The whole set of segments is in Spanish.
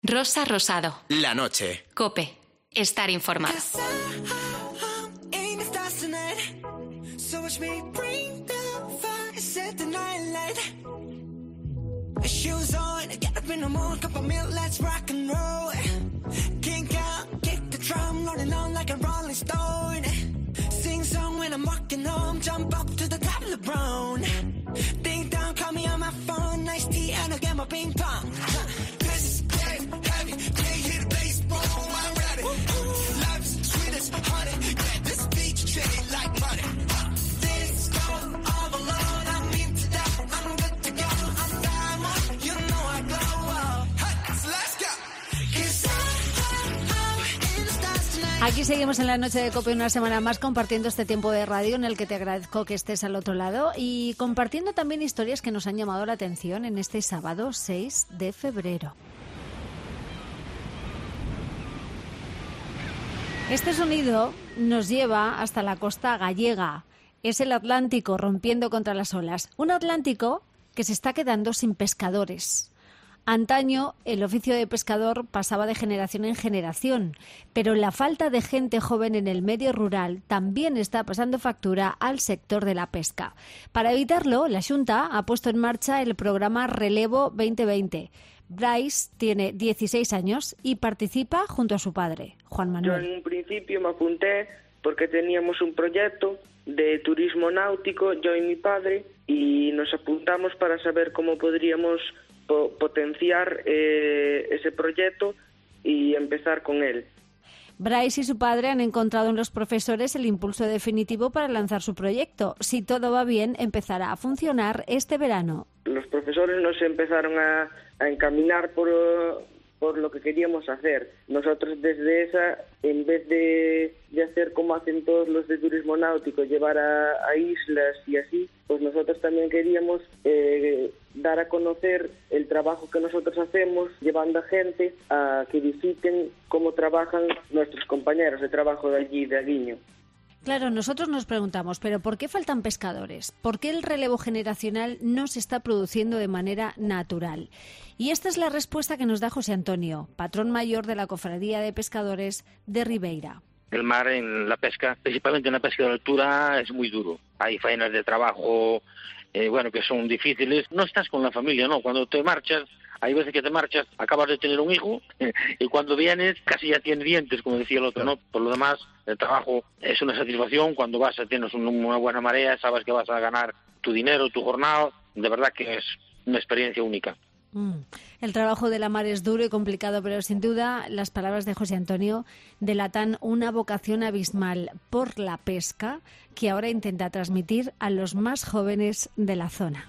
Rosa Rosado. La noche. COPE. Estar informado. Shoes on, get up in the morning, cup of milk, let's rock and roll. Kink out, kick the drum, rolling on like a rolling stone. Sing song when I'm walking home, jump up to the top of the brown. Ding dong, call me on my phone, nice tea and I'll get my ping pong. This is game heavy, can't hit the baseball, I'm ready. Life's sweet as honey, get this beach chain like money. This go all alone, I'm into that, I'm good to go, I'm diamond, you know I glow. Hey, so let's go. 'Cause I'm in the stars tonight. Aquí seguimos en la noche de COPE una semana más compartiendo este tiempo de radio en el que te agradezco que estés al otro lado y compartiendo también historias que nos han llamado la atención en este sábado 6 de febrero. Este sonido nos lleva hasta la costa gallega. Es el Atlántico rompiendo contra las olas. Un Atlántico que se está quedando sin pescadores. Antaño, el oficio de pescador pasaba de generación en generación, pero la falta de gente joven en el medio rural también está pasando factura al sector de la pesca. Para evitarlo, la Xunta ha puesto en marcha el programa Relevo 2020. Bryce tiene 16 años y participa junto a su padre, Juan Manuel. Yo en un principio me apunté porque teníamos un proyecto de turismo náutico, yo y mi padre, y nos apuntamos para saber cómo podríamos potenciar ese proyecto y empezar con él. Bryce y su padre han encontrado en los profesores el impulso definitivo para lanzar su proyecto. Si todo va bien, empezará a funcionar este verano. Los profesores nos empezaron a encaminar por lo que queríamos hacer. Nosotros desde esa, en vez de hacer como hacen todos los de turismo náutico, llevar a islas y así, pues nosotros también queríamos dar a conocer el trabajo que nosotros hacemos, llevando a gente a que visiten cómo trabajan nuestros compañeros de trabajo de allí, de Aguiño. Claro, nosotros nos preguntamos, ¿pero por qué faltan pescadores? ¿Por qué el relevo generacional no se está produciendo de manera natural? Y esta es la respuesta que nos da José Antonio, patrón mayor de la Cofradía de Pescadores de Ribeira. El mar en la pesca, principalmente en la pesca de altura, es muy duro. Hay faenas de trabajo, que son difíciles. No estás con la familia, ¿no? Cuando te marchas, hay veces que te marchas, acabas de tener un hijo y cuando vienes casi ya tienes dientes, como decía el otro, ¿no? Por lo demás, el trabajo es una satisfacción. Cuando vas, tienes una buena marea, sabes que vas a ganar tu dinero, tu jornada. De verdad que es una experiencia única. El trabajo de la mar es duro y complicado, pero sin duda las palabras de José Antonio delatan una vocación abismal por la pesca que ahora intenta transmitir a los más jóvenes de la zona.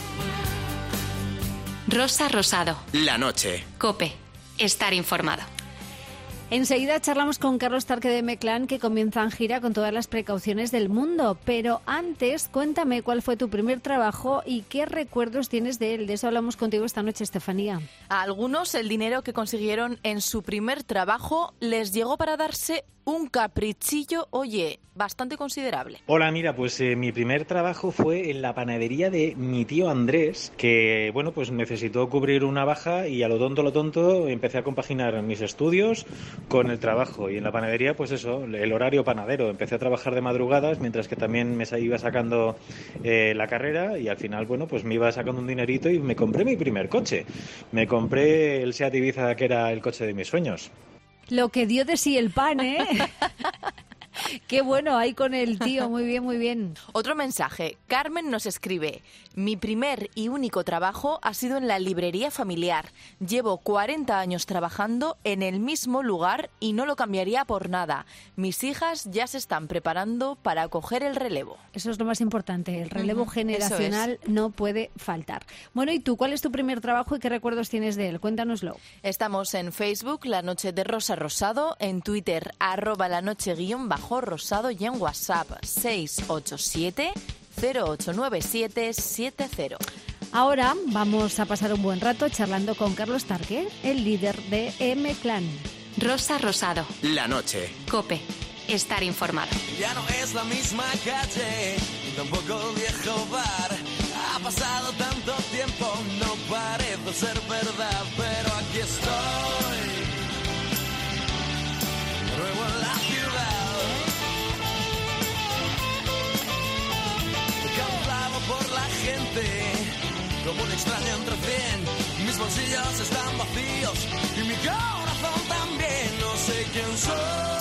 Rosa Rosado. La noche. COPE. Estar informado. Enseguida charlamos con Carlos Tarque de Meclán, que comienza en gira con todas las precauciones del mundo. Pero antes, cuéntame cuál fue tu primer trabajo y qué recuerdos tienes de él. De eso hablamos contigo esta noche, Estefanía. A algunos el dinero que consiguieron en su primer trabajo les llegó para darse un caprichillo, oye, bastante considerable. Hola, mira, pues mi primer trabajo fue en la panadería de mi tío Andrés, que, pues necesitó cubrir una baja y a lo tonto empecé a compaginar mis estudios con el trabajo. Y en la panadería, pues eso, el horario panadero. Empecé a trabajar de madrugadas, mientras que también me iba sacando la carrera y al final, pues me iba sacando un dinerito y me compré mi primer coche. Me compré el Seat Ibiza, que era el coche de mis sueños. Lo que dio de sí el pan, ¿eh? Qué bueno, ahí con el tío, muy bien, muy bien. Otro mensaje, Carmen nos escribe: mi primer y único trabajo ha sido en la librería familiar. Llevo 40 años trabajando en el mismo lugar y no lo cambiaría por nada. Mis hijas ya se están preparando para coger el relevo. Eso es lo más importante, el relevo generacional no puede faltar. Bueno, ¿y tú cuál es tu primer trabajo y qué recuerdos tienes de él? Cuéntanoslo. Estamos en Facebook, La Noche de Rosa Rosado, en Twitter, @lanoche_rosado y en WhatsApp 687 089770. Ahora vamos a pasar un buen rato charlando con Carlos Tarque, el líder de M-Clan. Rosa Rosado. La noche. COPE. Estar informado. Ya no es la misma calle, tampoco el viejo bar. Ha pasado tanto tiempo, no parece ser verdad, pero aquí estoy. corazón también, no sé quién soy.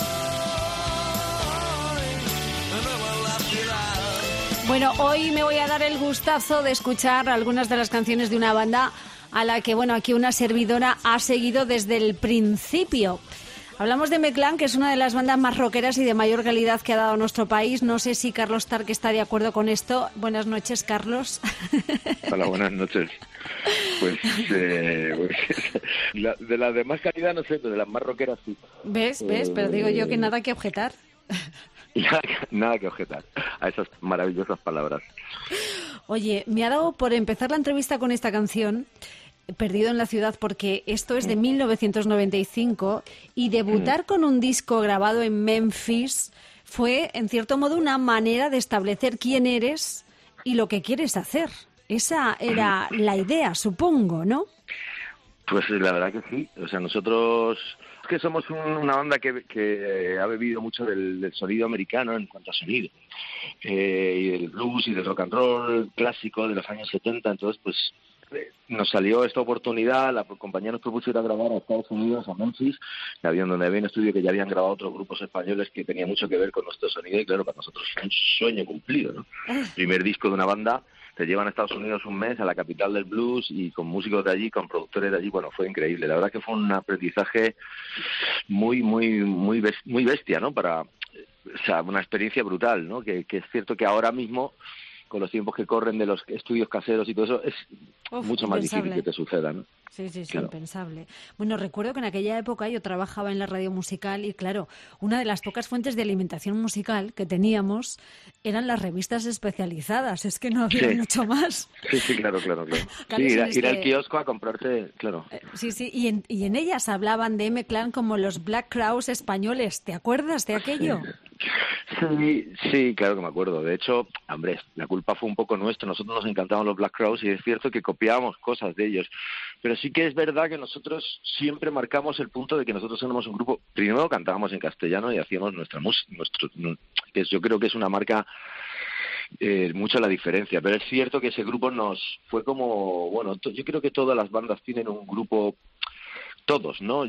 De nuevo en la ciudad. Bueno, hoy me voy a dar el gustazo de escuchar algunas de las canciones de una banda a la que, bueno, aquí una servidora ha seguido desde el principio. Hablamos de M-Clan, que es una de las bandas más rockeras y de mayor calidad que ha dado nuestro país. No sé si Carlos Stark está de acuerdo con esto. Buenas noches, Carlos. Hola, buenas noches. Pues de las de más calidad no sé, pero de las más rockeras sí. ¿Ves? Pero digo yo que nada que objetar. Nada que objetar a esas maravillosas palabras. Oye, me ha dado por empezar la entrevista con esta canción, Perdido en la ciudad, porque esto es de 1995 y debutar con un disco grabado en Memphis fue, en cierto modo, una manera de establecer quién eres y lo que quieres hacer. Esa era la idea, supongo, ¿no? Pues la verdad que sí. O sea, nosotros es que somos una banda que ha bebido mucho del sonido americano en cuanto a sonido. Y del blues y del rock and roll clásico de los años 70. Entonces, pues nos salió esta oportunidad, la compañía nos propuso ir a grabar a Estados Unidos, a Memphis, donde había un estudio que ya habían grabado otros grupos españoles que tenían mucho que ver con nuestro sonido, y claro, para nosotros fue un sueño cumplido, ¿no? Primer disco de una banda, te llevan a Estados Unidos un mes, a la capital del blues, y con músicos de allí, con productores de allí, bueno, fue increíble. La verdad que fue un aprendizaje muy bestia, ¿no? O sea, una experiencia brutal, ¿no? Que es cierto que ahora mismo, con los tiempos que corren de los estudios caseros y todo eso, es mucho más difícil que te suceda, ¿no? Sí, claro. Impensable. Bueno, recuerdo que en aquella época yo trabajaba en la radio musical y, claro, una de las pocas fuentes de alimentación musical que teníamos eran las revistas especializadas. Es que no había mucho más. Sí, claro. Sí, ir al kiosco a comprarte, claro. Sí, y en ellas hablaban de M-Clan como los Black Crowes españoles. ¿Te acuerdas de aquello? Sí, claro que me acuerdo. De hecho, hombre, la culpa fue un poco nuestra. Nosotros nos encantaban los Black Crowes y es cierto que copiábamos cosas de ellos. Pero sí que es verdad que nosotros siempre marcamos el punto de que nosotros éramos un grupo. Primero cantábamos en castellano y hacíamos nuestra música, que yo creo que es una marca mucho la diferencia. Pero es cierto que ese grupo nos fue como, bueno, yo creo que todas las bandas tienen un grupo. Todos, ¿no?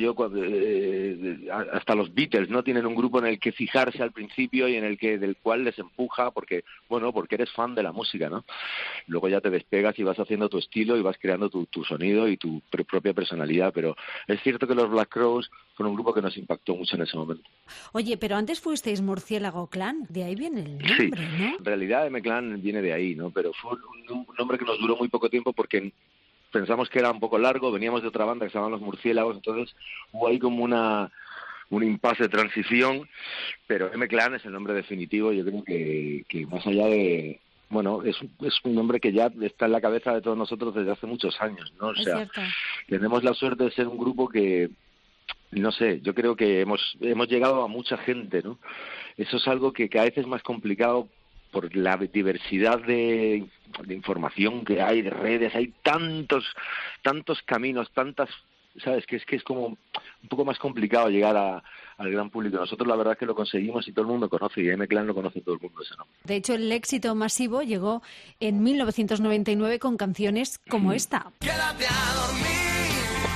Hasta los Beatles, ¿no? Tienen un grupo en el que fijarse al principio y del cual les empuja porque eres fan de la música, ¿no? Luego ya te despegas y vas haciendo tu estilo y vas creando tu sonido y tu propia personalidad, pero es cierto que los Black Crowes fueron un grupo que nos impactó mucho en ese momento. Oye, pero antes fuisteis Murciélago Clan, de ahí viene el nombre, sí, ¿no? En realidad M-Clan viene de ahí, ¿no? Pero fue un nombre que nos duró muy poco tiempo porque pensamos que era un poco largo, veníamos de otra banda que se llamaban Los Murciélagos, entonces hubo ahí como un impasse de transición, pero M-Clan es el nombre definitivo. Yo creo que más allá de... Bueno, es un nombre que ya está en la cabeza de todos nosotros desde hace muchos años, ¿no? O sea, tenemos la suerte de ser un grupo que, no sé, yo creo que hemos llegado a mucha gente, ¿no? Eso es algo que cada vez es más complicado por la diversidad de información que hay, de redes, hay tantos caminos, ¿sabes? Que es como un poco más complicado llegar al gran público. Nosotros la verdad es que lo conseguimos y todo el mundo conoce, y M-Clan lo conoce todo el mundo ese nombre. De hecho, el éxito masivo llegó en 1999 con canciones como esta. Quédate a dormir,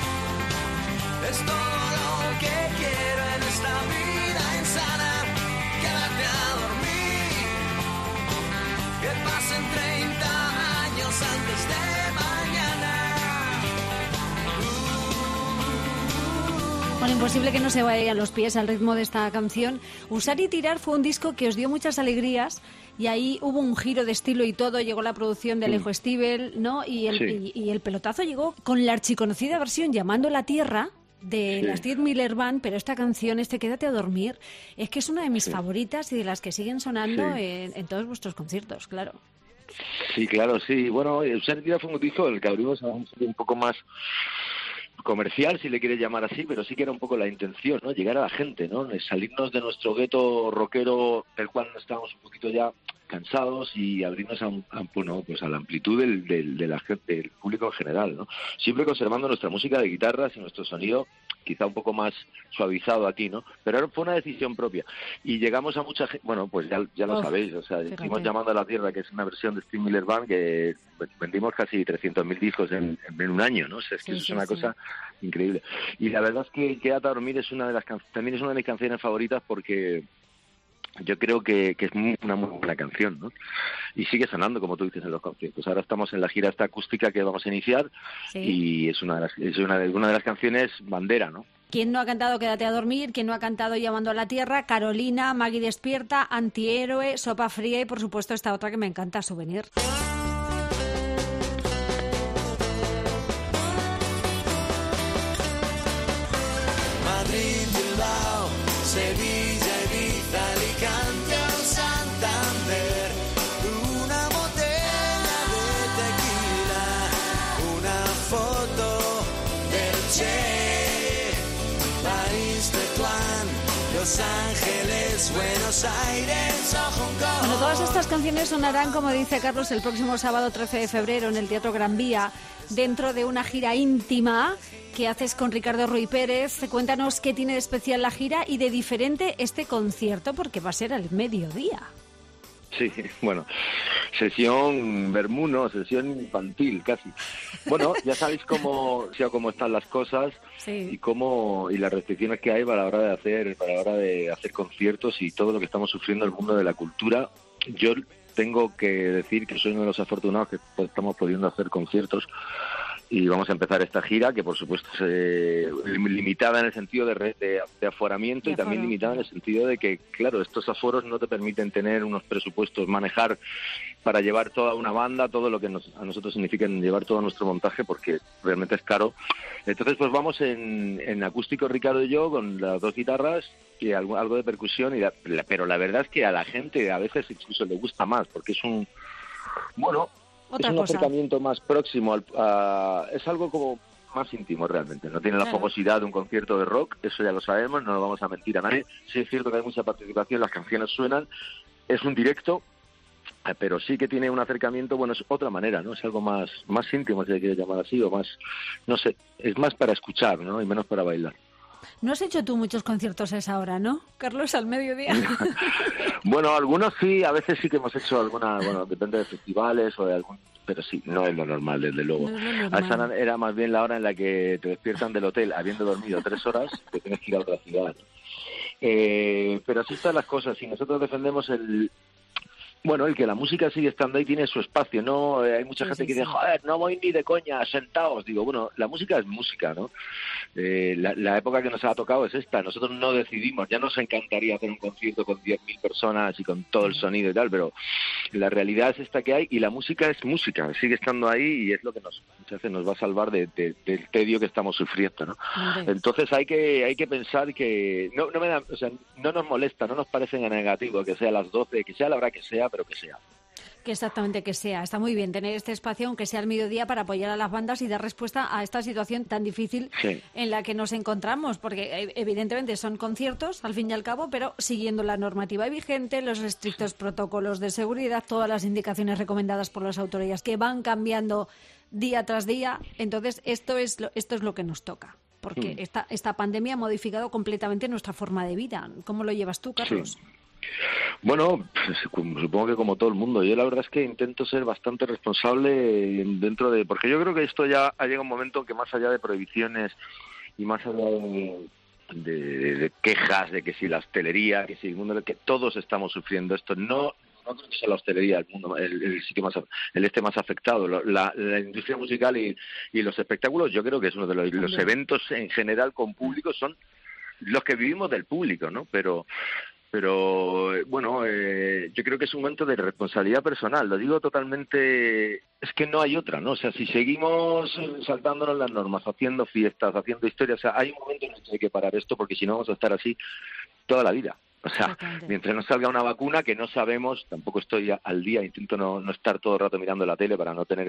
es todo lo que quiero en esta vida insana. Quédate a dormir, que pasen 30 años antes de mañana. Bueno, imposible que no se vayan los pies al ritmo de esta canción. Usar y tirar fue un disco que os dio muchas alegrías y ahí hubo un giro de estilo y todo. Llegó la producción de Alejo Stivel, ¿no? Y el pelotazo llegó con la archiconocida versión Llamando a la Tierra de las 10 Miller Band, pero esta canción, Quédate a dormir, es que es una de mis favoritas y de las que siguen sonando en todos vuestros conciertos, claro. Sí, claro, sí. Bueno, Usar y tirar fue un disco del que abrimos a un poco más comercial, si le quieres llamar así, pero sí que era un poco la intención, ¿no? Llegar a la gente, ¿no? Salirnos de nuestro gueto rockero, del cual estábamos un poquito ya descansados y abrirnos pues a la amplitud del público en general, ¿no? Siempre conservando nuestra música de guitarras y nuestro sonido quizá un poco más suavizado aquí, ¿no? Pero fue una decisión propia. Y llegamos a mucha gente, bueno, pues ya lo sabéis, o sea, estuvimos Llamando a la Tierra, que es una versión de Steve Miller Band, que vendimos casi 300.000 discos en un año, ¿no? O sea, es que es una cosa increíble. Y la verdad es que Quédate a dormir también es una de mis canciones favoritas porque yo creo que es una muy buena canción, ¿no? Y sigue sonando, como tú dices, en los conciertos. Ahora estamos en la gira esta acústica que vamos a iniciar y es una de las canciones bandera, ¿no? ¿Quién no ha cantado Quédate a dormir? ¿Quién no ha cantado Llamando a la Tierra? Carolina, Maggie Despierta, Antihéroe, Sopa Fría y, por supuesto, esta otra que me encanta, Souvenir. Madrid, Bilbao, Sevilla, Ibiza, Alicante o Santander. Una botella de tequila, una foto del Che. París, Tetuán, Los Ángeles, Buenos Aires o Hong Kong. Bueno, todas estas canciones sonarán, como dice Carlos, el próximo sábado 13 de febrero en el Teatro Gran Vía, dentro de una gira íntima que haces con Ricardo Ruy Pérez. Cuéntanos qué tiene de especial la gira y de diferente este concierto, porque va a ser al mediodía. Sí, bueno, sesión vermú, ¿no? Sesión infantil, casi. Bueno, ya sabéis cómo están las cosas y las restricciones que hay para la hora de hacer conciertos y todo lo que estamos sufriendo en el mundo de la cultura. Yo tengo que decir que soy uno de los afortunados que estamos pudiendo hacer conciertos y vamos a empezar esta gira, que por supuesto es limitada en el sentido de aforamiento y también limitada en el sentido de que, claro, estos aforos no te permiten tener unos presupuestos, manejar para llevar toda una banda, todo lo que a nosotros significa llevar todo nuestro montaje, porque realmente es caro. Entonces, pues vamos en acústico Ricardo y yo, con las dos guitarras y algo de percusión, pero la verdad es que a la gente a veces incluso le gusta más, porque es un acercamiento más próximo, es algo como más íntimo realmente, no tiene la fogosidad de un concierto de rock, eso ya lo sabemos, no lo vamos a mentir a nadie. Sí es cierto que hay mucha participación, las canciones suenan, es un directo, pero sí que tiene un acercamiento, bueno, es otra manera, ¿no? Es algo más íntimo, si se quiere llamar así, o más, no sé, es más para escuchar, ¿no? Y menos para bailar. No has hecho tú muchos conciertos a esa hora, ¿no, Carlos, al mediodía? Bueno, algunos sí, a veces sí que hemos hecho alguna, bueno, depende de festivales o de algún, pero sí, no es lo normal, desde luego. No es lo normal. Esa era más bien la hora en la que te despiertan del hotel habiendo dormido 3 horas, que tienes que ir a otra ciudad. Pero así están las cosas, y nosotros defendemos el que la música sigue estando ahí, tiene su espacio, ¿no? Hay mucha gente que dice, joder, no voy ni de coña, sentaos. Digo, bueno, la música es música, ¿no? La época que nos ha tocado es esta. Nosotros no decidimos, ya nos encantaría hacer un concierto con 10.000 personas y con todo el sonido y tal, pero la realidad es esta que hay, y la música es música, sigue estando ahí, y es lo que muchas veces nos va a salvar del tedio que estamos sufriendo, ¿no? Entonces hay que pensar que no nos molesta, no nos parece negativo que sea a las 12, que sea la hora que sea, pero que sea. Que exactamente que sea. Está muy bien tener este espacio, aunque sea al mediodía, para apoyar a las bandas y dar respuesta a esta situación tan difícil en la que nos encontramos, porque evidentemente son conciertos, al fin y al cabo, pero siguiendo la normativa vigente, los estrictos protocolos de seguridad, todas las indicaciones recomendadas por las autoridades que van cambiando día tras día. Entonces, esto es lo que nos toca, porque esta pandemia ha modificado completamente nuestra forma de vida. ¿Cómo lo llevas tú, Carlos? Sí. Bueno, pues, supongo que como todo el mundo. Yo la verdad es que intento ser bastante responsable porque yo creo que esto ya ha llegado un momento que más allá de prohibiciones y más allá de quejas de que si la hostelería, que si el mundo, que todos estamos sufriendo esto, no creo que sea la hostelería el mundo, el sitio más afectado. La industria musical y los espectáculos, yo creo que es uno de los eventos en general con público, son los que vivimos del público, ¿no? Pero bueno, yo creo que es un momento de responsabilidad personal, lo digo totalmente, es que no hay otra, ¿no? O sea, si seguimos saltándonos las normas, haciendo fiestas, haciendo historias, o sea, hay un momento en el que hay que parar esto, porque si no vamos a estar así toda la vida. O sea, mientras no salga una vacuna, que no sabemos, tampoco estoy al día, intento no estar todo el rato mirando la tele para no tener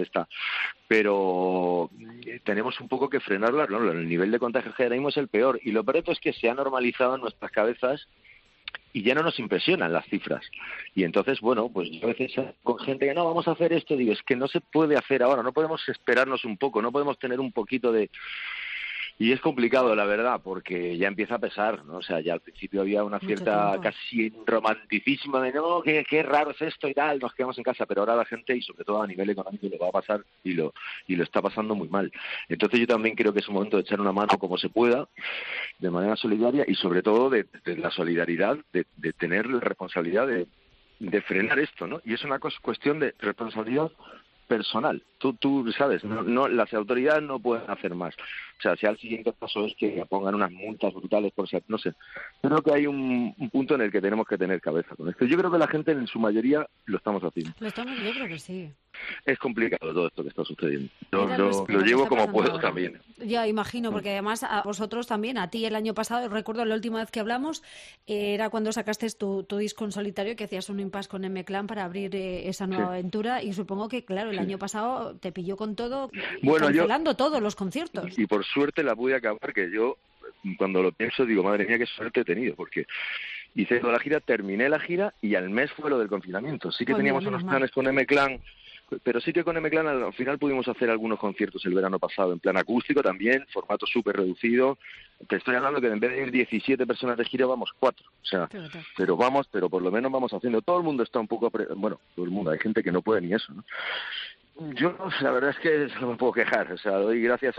pero tenemos un poco que frenarla, ¿no? El nivel de contagio que ahora mismo es el peor, y lo peor es que se ha normalizado en nuestras cabezas y ya no nos impresionan las cifras. Y entonces, bueno, pues yo a veces con gente que no, vamos a hacer esto, digo, es que no se puede hacer ahora, no podemos esperarnos un poco, no podemos tener un poquito de... Y es complicado, la verdad, porque ya empieza a pesar, ¿no? O sea, ya al principio había una cierta casi romanticismo de no, qué raro es esto y tal, nos quedamos en casa, pero ahora la gente, y sobre todo a nivel económico, lo va a pasar y lo está pasando muy mal. Entonces yo también creo que es un momento de echar una mano como se pueda, de manera solidaria, y sobre todo de la solidaridad, de tener la responsabilidad de frenar esto, ¿no? Y es una cuestión de responsabilidad personal. Tú sabes, no las autoridades no pueden hacer más. O sea, si al siguiente paso es que pongan unas multas brutales por ser, no sé. Creo que hay un punto en el que tenemos que tener cabeza con esto. Yo creo que la gente en su mayoría lo estamos haciendo. Yo creo que sí. Es complicado todo esto que está sucediendo. Lo llevo como puedo ahora. También. Ya imagino, porque además a vosotros también, a ti el año pasado, recuerdo la última vez que hablamos, era cuando sacaste tu disco en solitario, que hacías un impasse con M-Clan para abrir esa nueva aventura, y supongo que, claro, el año pasado te pilló con todo, cancelando todos los conciertos. Y por suerte la pude acabar, que yo cuando lo pienso digo, madre mía, qué suerte he tenido, porque hice toda la gira, terminé la gira y al mes fue lo del confinamiento. Sí que teníamos unos planes con M-Clan, pero sí que con M-Clan al final pudimos hacer algunos conciertos el verano pasado, en plan acústico también, formato súper reducido. Te estoy hablando que en vez de ir 17 personas de gira, vamos 4. O sea, pero por lo menos vamos haciendo. Todo el mundo está un poco... Bueno, todo el mundo, hay gente que no puede ni eso, ¿no? Yo la verdad es que no me puedo quejar, o sea, doy gracias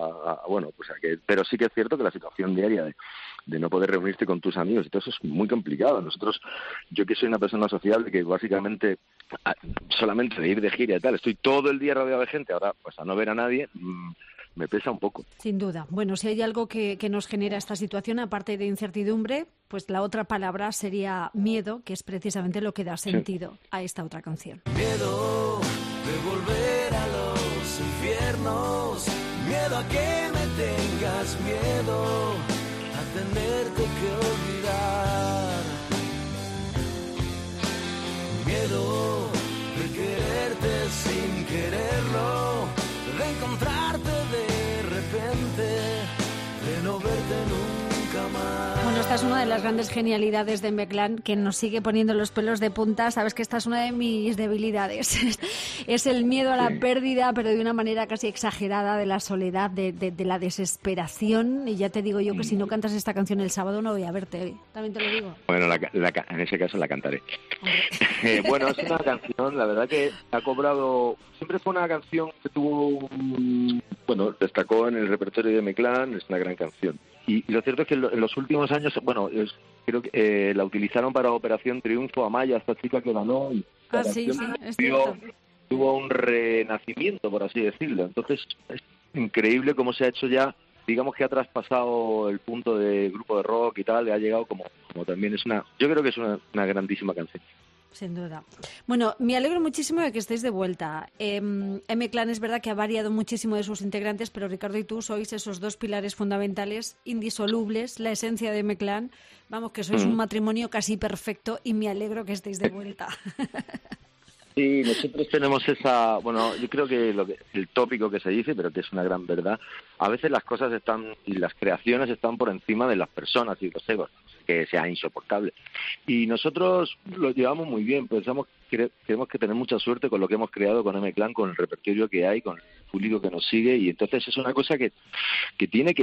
pero sí que es cierto que la situación diaria de no poder reunirte con tus amigos y todo eso es muy complicado. Yo que soy una persona sociable que básicamente solamente de ir de gira y tal, estoy todo el día rodeado de gente, ahora pues a no ver a nadie me pesa un poco. Sin duda. Bueno, si hay algo que nos genera esta situación, aparte de incertidumbre, pues la otra palabra sería miedo, que es precisamente lo que da sentido a esta otra canción. Miedo de volver a los infiernos, miedo a que me tengas, miedo a tenerte que olvidar, miedo de quererte sin quererlo, de encontrarte de repente, de no verte nunca más. Bueno, esta es una de las grandes genialidades de M-Clan, que nos sigue poniendo los pelos de punta. Sabes que esta es una de mis debilidades. Es el miedo a la pérdida, pero de una manera casi exagerada, de la soledad, de la desesperación. Y ya te digo yo que si no cantas esta canción el sábado no voy a verte. También te lo digo. Bueno, en ese caso la cantaré. Bueno, es una canción, la verdad que ha cobrado... Siempre fue una canción que tuvo... destacó en el repertorio de M-Clan, es una gran canción. Y lo cierto es que en los últimos años, creo que la utilizaron para Operación Triunfo, Amaya, esta chica que ganó. Y sí, es cierto. Tuvo un renacimiento, por así decirlo. Entonces, es increíble cómo se ha hecho ya, digamos que ha traspasado el punto de grupo de rock y tal, y ha llegado como también yo creo que es una grandísima canción. Sin duda. Bueno, me alegro muchísimo de que estéis de vuelta. M-Clan es verdad que ha variado muchísimo de sus integrantes, pero Ricardo y tú sois esos dos pilares fundamentales, indisolubles, la esencia de M-Clan. Vamos, que sois un matrimonio casi perfecto y me alegro que estéis de vuelta. Sí, nosotros tenemos esa... Bueno, yo creo que el tópico que se dice, pero que es una gran verdad, a veces las cosas y las creaciones están por encima de las personas y los egos, que sea insoportable. Y nosotros lo llevamos muy bien, tenemos que tener mucha suerte con lo que hemos creado con M-Clan, con el repertorio que hay, con el público que nos sigue, y entonces es una cosa que tiene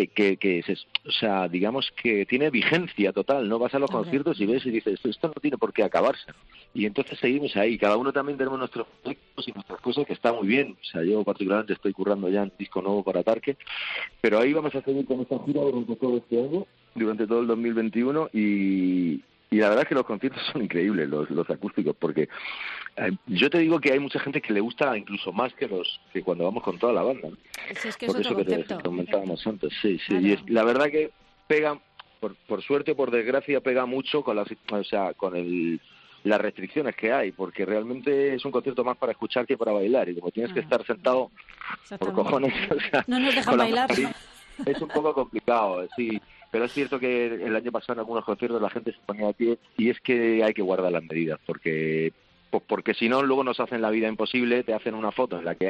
digamos que tiene vigencia total, ¿no? Vas a los conciertos y ves y dices, esto no tiene por qué acabarse. Y entonces seguimos ahí, cada uno también tenemos nuestros proyectos y nuestras cosas, que está muy bien. O sea, yo particularmente estoy currando ya un disco nuevo para Tarque, pero ahí vamos a seguir con esta gira durante todo este año, durante todo el 2021, y la verdad es que los conciertos son increíbles, los acústicos, porque yo te digo que hay mucha gente que le gusta incluso más que cuando vamos con toda la banda, ¿no? Es que por es eso otro que concepto. te comentábamos antes, sí. Claro. Y la verdad que pega, por suerte o por desgracia, pega mucho con las restricciones que hay, porque realmente es un concierto más para escuchar que para bailar, y como tienes que estar sentado por cojones, no nos dejan bailar. Es un poco complicado, sí. Pero es cierto que el año pasado en algunos conciertos la gente se ponía de pie, y es que hay que guardar las medidas, porque si no luego nos hacen la vida imposible, te hacen una foto en la que hay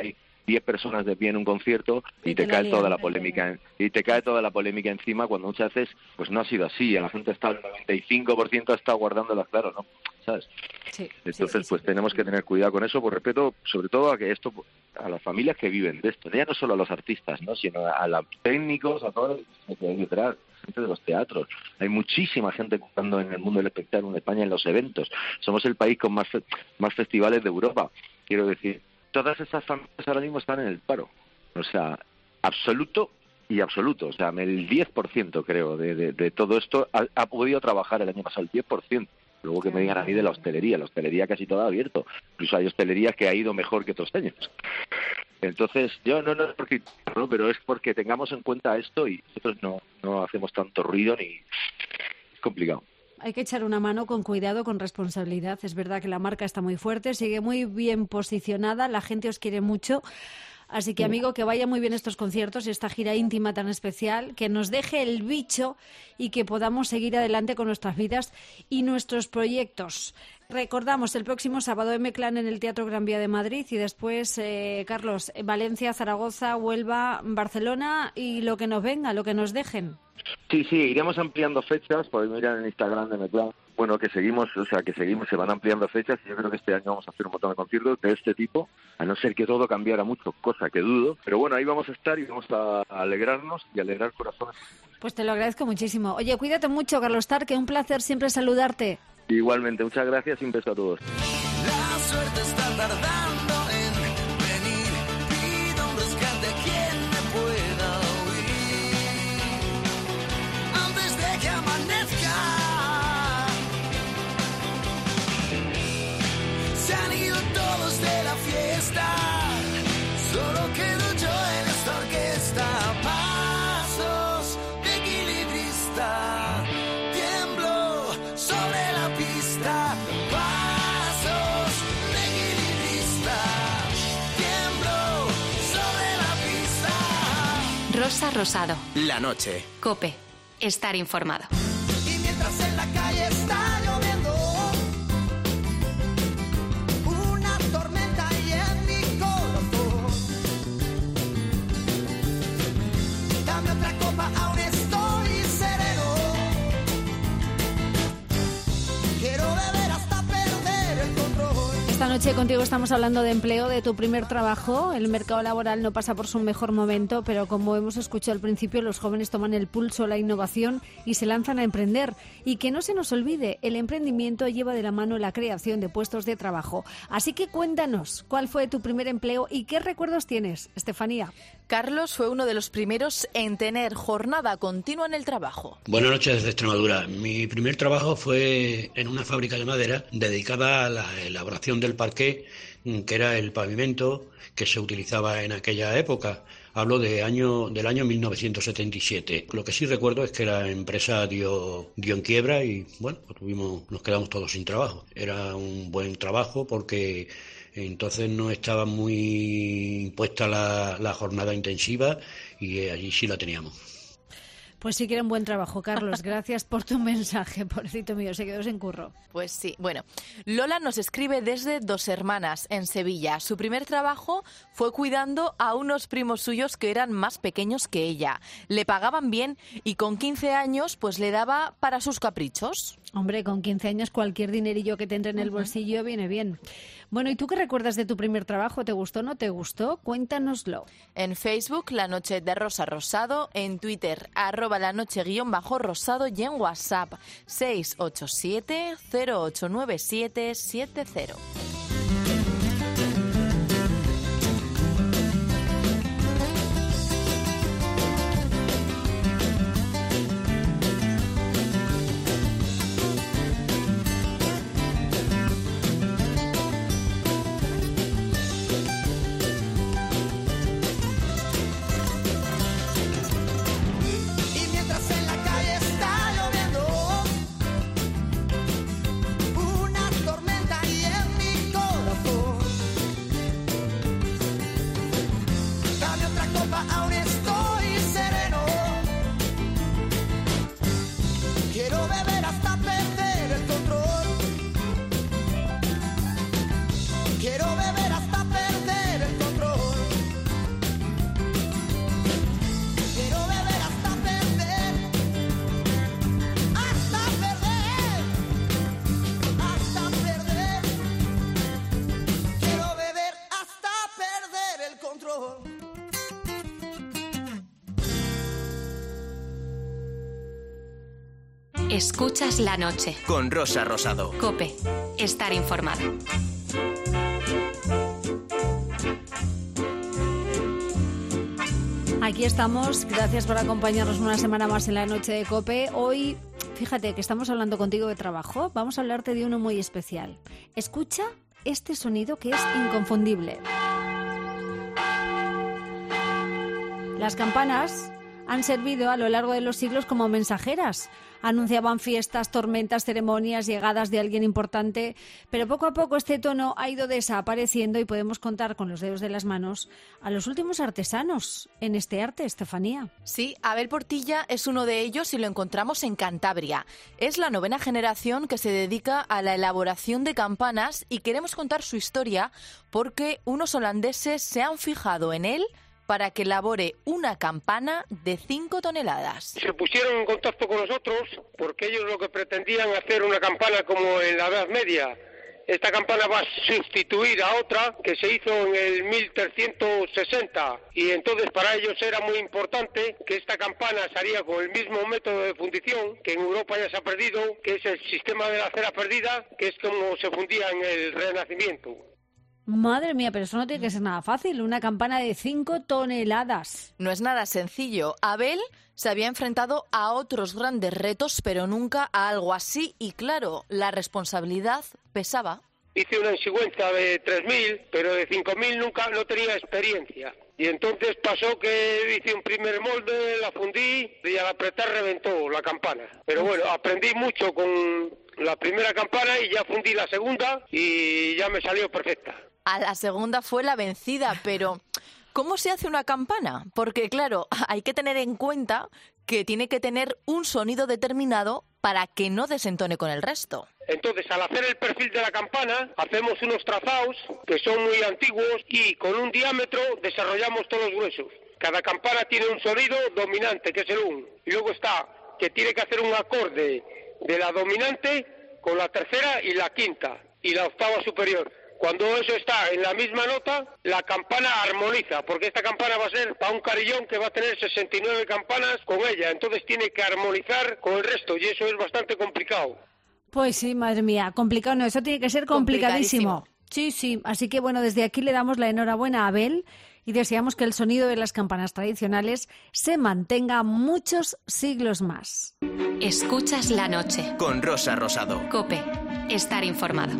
10 personas de pie en un concierto y te cae toda la polémica encima, cuando muchas veces pues no ha sido así. La gente está, el 95% está guardándolas, claro, ¿no? ¿Sabes? Sí, entonces pues tenemos que tener cuidado con eso, por respeto sobre todo a que esto, a las familias que viven de esto, ya no solo a los artistas, ¿no? Sino a los técnicos, a todos los que hay detrás, gente de los teatros. Hay muchísima gente ocupando en el mundo del espectáculo en España en los eventos. Somos el país con más festivales de Europa. Quiero decir, todas esas familias ahora mismo están en el paro. O sea, absoluto y absoluto. O sea, el 10% creo de todo esto ha podido trabajar el año pasado, el 10%. Luego que me digan a mí de la hostelería casi toda abierto. Incluso hay hostelerías que ha ido mejor que otros años. Entonces, yo no es porque, ¿no? Pero es porque tengamos en cuenta esto y nosotros no hacemos tanto ruido ni... Es complicado. Hay que echar una mano con cuidado, con responsabilidad. Es verdad que la marca está muy fuerte, sigue muy bien posicionada, la gente os quiere mucho. Así que, amigo, que vaya muy bien estos conciertos y esta gira íntima tan especial, que nos deje el bicho y que podamos seguir adelante con nuestras vidas y nuestros proyectos. Recordamos, el próximo sábado M-Clan en el Teatro Gran Vía de Madrid y después, Carlos, Valencia, Zaragoza, Huelva, Barcelona y lo que nos venga, lo que nos dejen. Sí, iremos ampliando fechas, podéis mirar en Instagram de M-Clan. Bueno, que seguimos, se van ampliando fechas y yo creo que este año vamos a hacer un montón de conciertos de este tipo, a no ser que todo cambiara mucho, cosa que dudo. Pero bueno, ahí vamos a estar y vamos a alegrarnos y alegrar corazones. Pues te lo agradezco muchísimo. Oye, cuídate mucho, Carlos Tarque, un placer siempre saludarte. Igualmente, muchas gracias y un beso a todos. La suerte está tardando en venir, pido un rescate a quien me pueda oír, antes de que amanezca. Se han ido todos de la fiesta, solo quedo yo en esta orquesta. Pasos de equilibrista, tiemblo sobre la pista. Pasos de equilibrista, tiemblo sobre la pista. Rosa Rosado. La noche. COPE. Estar informado. Y mientras en la calle está lloviendo, una tormenta y en mi corazón, dame otra copa, aún estoy sereno. Quiero beber hasta perder el control. Esta noche contigo estamos hablando de empleo, de tu primer trabajo. El mercado laboral no pasa por su mejor momento, pero como hemos escuchado al principio, los jóvenes toman el pulso a la innovación y se lanzan a emprender. Y que no se nos olvide, el emprendimiento lleva de la mano la creación de puestos de trabajo. Así que cuéntanos, ¿cuál fue tu primer empleo y qué recuerdos tienes, Estefanía? Carlos fue uno de los primeros en tener jornada continua en el trabajo. Buenas noches desde Extremadura. Mi primer trabajo fue en una fábrica de madera dedicada a la elaboración del parqué, que era el pavimento que se utilizaba en aquella época. Hablo del año 1977. Lo que sí recuerdo es que la empresa dio en quiebra y bueno, nos quedamos todos sin trabajo. Era un buen trabajo porque entonces no estaba muy impuesta la jornada intensiva y allí sí la teníamos. Pues sí que era un buen trabajo, Carlos. Gracias por tu mensaje, pobrecito mío, se quedó sin curro. Pues sí. Bueno, Lola nos escribe desde Dos Hermanas, en Sevilla. Su primer trabajo fue cuidando a unos primos suyos que eran más pequeños que ella. Le pagaban bien y con 15 años pues le daba para sus caprichos. Hombre, con 15 años cualquier dinerillo que te entre en el bolsillo viene bien. Bueno, ¿y tú qué recuerdas de tu primer trabajo? ¿Te gustó o no te gustó? Cuéntanoslo. En Facebook, La Noche de Rosa Rosado. En Twitter, @lanoche_rosado. Y en WhatsApp, 687 089770. Una tormenta y en mi Escuchas la noche. Con Rosa Rosado. COPE. Estar informado. Aquí estamos, gracias por acompañarnos una semana más en la noche de COPE. Hoy, fíjate que estamos hablando contigo de trabajo, vamos a hablarte de uno muy especial. Escucha este sonido que es inconfundible. Las campanas han servido a lo largo de los siglos como mensajeras. Anunciaban fiestas, tormentas, ceremonias, llegadas de alguien importante, pero poco a poco este tono ha ido desapareciendo y podemos contar con los dedos de las manos a los últimos artesanos en este arte, Estefanía. Sí, Abel Portilla es uno de ellos y lo encontramos en Cantabria. Es la 9ª generación que se dedica a la elaboración de campanas y queremos contar su historia porque unos holandeses se han fijado en él para que elabore una campana de 5 toneladas. Se pusieron en contacto con nosotros porque ellos lo que pretendían hacer una campana como en la Edad Media. Esta campana va a sustituir a otra que se hizo en el 1360 y entonces para ellos era muy importante que esta campana se haría con el mismo método de fundición que en Europa ya se ha perdido, que es el sistema de la cera perdida, que es como se fundía en el Renacimiento. Madre mía, pero eso no tiene que ser nada fácil, una campana de 5 toneladas. No es nada sencillo. Abel se había enfrentado a otros grandes retos, pero nunca a algo así. Y claro, la responsabilidad pesaba. Hice una ensigüenza de 3.000, pero de 5.000 nunca no tenía experiencia. Y entonces pasó que hice un primer molde, la fundí y al apretar reventó la campana. Pero bueno, aprendí mucho con la primera campana y ya fundí la segunda y ya me salió perfecta. A la segunda fue la vencida, pero ¿cómo se hace una campana? Porque claro, hay que tener en cuenta que tiene que tener un sonido determinado para que no desentone con el resto. Entonces, al hacer el perfil de la campana, hacemos unos trazados que son muy antiguos y con un diámetro desarrollamos todos los huesos. Cada campana tiene un sonido dominante, que es el un. Y luego está que tiene que hacer un acorde de la dominante con la tercera y la quinta y la octava superior. Cuando eso está en la misma nota, la campana armoniza, porque esta campana va a ser para un carillón que va a tener 69 campanas con ella, entonces tiene que armonizar con el resto y eso es bastante complicado. Pues sí, madre mía, complicado no, eso tiene que ser complicadísimo. Sí, así que bueno, desde aquí le damos la enhorabuena a Abel y deseamos que el sonido de las campanas tradicionales se mantenga muchos siglos más. Escuchas la noche. Con Rosa Rosado. COPE. Estar informado.